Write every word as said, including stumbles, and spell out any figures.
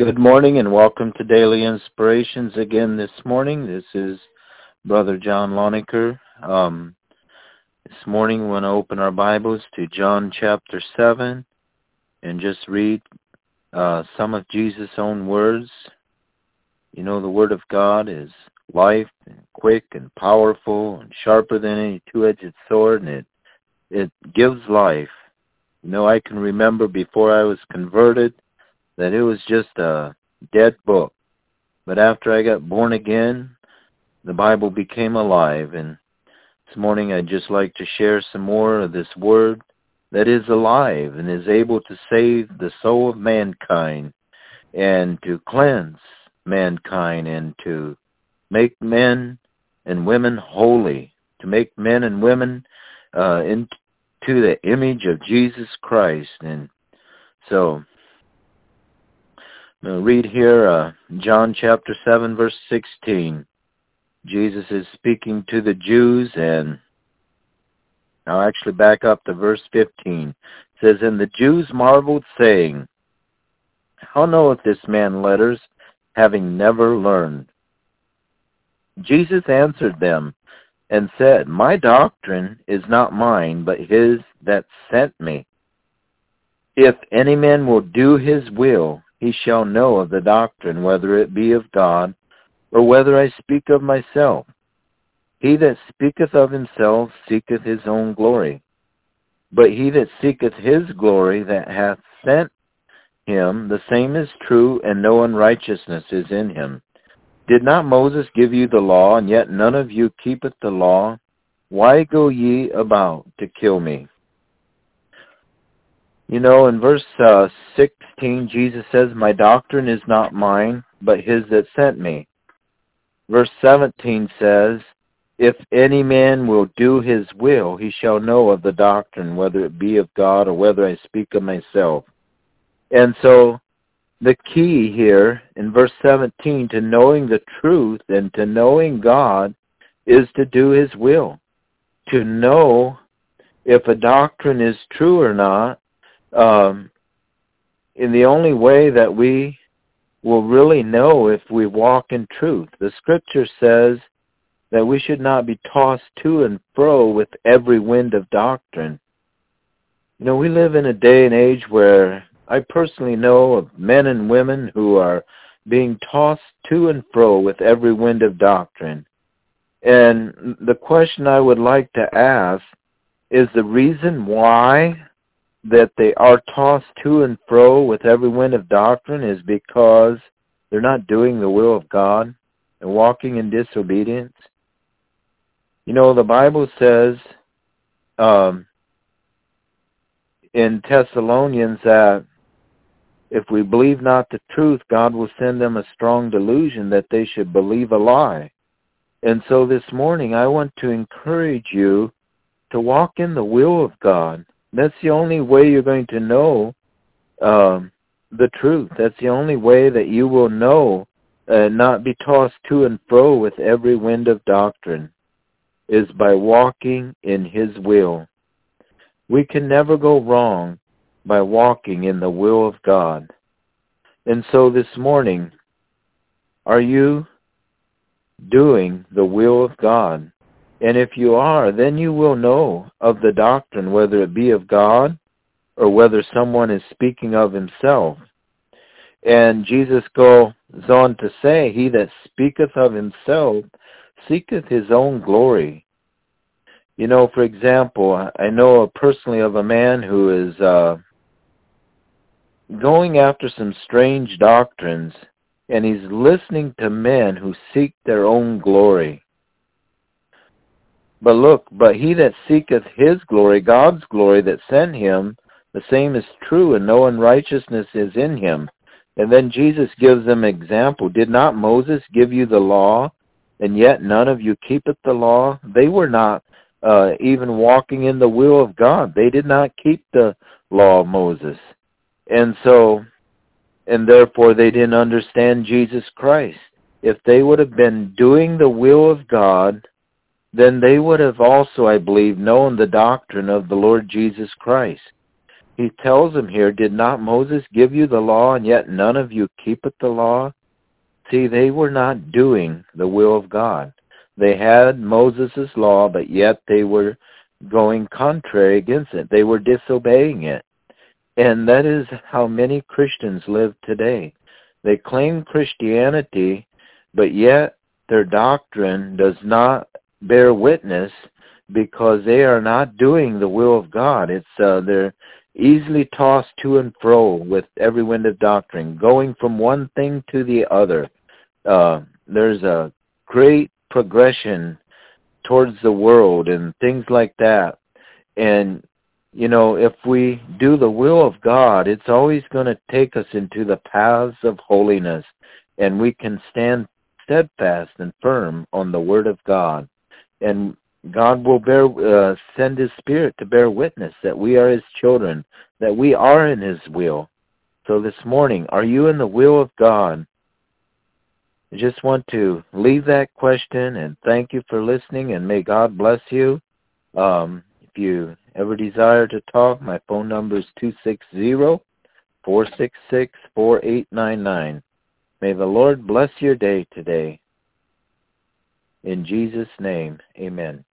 Good morning and welcome to Daily Inspirations again this morning. This is Brother John Loniker. Um, this morning we want to open our Bibles to John chapter seven and just read uh, some of Jesus' own words. You know, the Word of God is life and quick and powerful and sharper than any two-edged sword, and it, it gives life. You know, I can remember before I was converted that it was just a dead book. But after I got born again, the Bible became alive. And this morning I'd just like to share some more of this word that is alive and is able to save the soul of mankind and to cleanse mankind and to make men and women holy, to make men and women uh, into the image of Jesus Christ. And so Now read here, uh, John chapter seven, verse sixteen. Jesus is speaking to the Jews, and I'll actually back up to verse fifteen. It says, "And the Jews marveled, saying, How knoweth this man letters, having never learned? Jesus answered them, and said, My doctrine is not mine, but his that sent me. If any man will do his will, he shall know of the doctrine, whether it be of God, or whether I speak of myself. He that speaketh of himself seeketh his own glory. But he that seeketh his glory that hath sent him, the same is true, and no unrighteousness is in him. Did not Moses give you the law, and yet none of you keepeth the law? Why go ye about to kill me?" You know, in verse uh, sixteen, Jesus says, My doctrine is not mine, but his that sent me. Verse seventeen says, If any man will do his will, he shall know of the doctrine, whether it be of God or whether I speak of myself. And so the key here in verse seventeen to knowing the truth and to knowing God is to do his will. To know if a doctrine is true or not. Um, in the only way that we will really know if we walk in truth. The scripture says that we should not be tossed to and fro with every wind of doctrine. You know, we live in a day and age where I personally know of men and women who are being tossed to and fro with every wind of doctrine. And the question I would like to ask is the reason why that they are tossed to and fro with every wind of doctrine is because they're not doing the will of God and walking in disobedience. You know, the Bible says um, in Thessalonians that if we believe not the truth, God will send them a strong delusion that they should believe a lie. And so this morning I want to encourage you to walk in the will of God. That's the only way you're going to know um, the truth. That's the only way that you will know and uh, not be tossed to and fro with every wind of doctrine, is by walking in his will. We can never go wrong by walking in the will of God. And so this morning, are you doing the will of God? And if you are, then you will know of the doctrine, whether it be of God or whether someone is speaking of himself. And Jesus goes on to say, He that speaketh of himself seeketh his own glory. You know, for example, I know personally of a man who is uh, going after some strange doctrines, and he's listening to men who seek their own glory. But look, but he that seeketh his glory, God's glory that sent him, the same is true, and no unrighteousness is in him. And then Jesus gives them an example. Did not Moses give you the law, and yet none of you keepeth the law? They were not uh, even walking in the will of God. They did not keep the law of Moses. And so, and therefore they didn't understand Jesus Christ. If they would have been doing the will of God, then they would have also, I believe, known the doctrine of the Lord Jesus Christ. he tells them here, did not Moses give you the law, and yet none of you keepeth the law? See, they were not doing the will of God. They had Moses' law, but yet they were going contrary against it. They were disobeying it. And that is how many Christians live today. They claim Christianity, but yet their doctrine does not bear witness because they are not doing the will of God. It's uh, they're easily tossed to and fro with every wind of doctrine, going from one thing to the other. Uh, there's a great progression towards the world and things like that. And, you know, if we do the will of God, it's always going to take us into the paths of holiness, and we can stand steadfast and firm on the Word of God. And God will bear, uh, send His Spirit to bear witness that we are His children, that we are in His will. So this morning, are you in the will of God? I just want to leave that question and thank you for listening, and may God bless you. Um, if you ever desire to talk, my phone number is two six zero, four six six, four eight nine nine. May the Lord bless your day today. In Jesus' name, amen.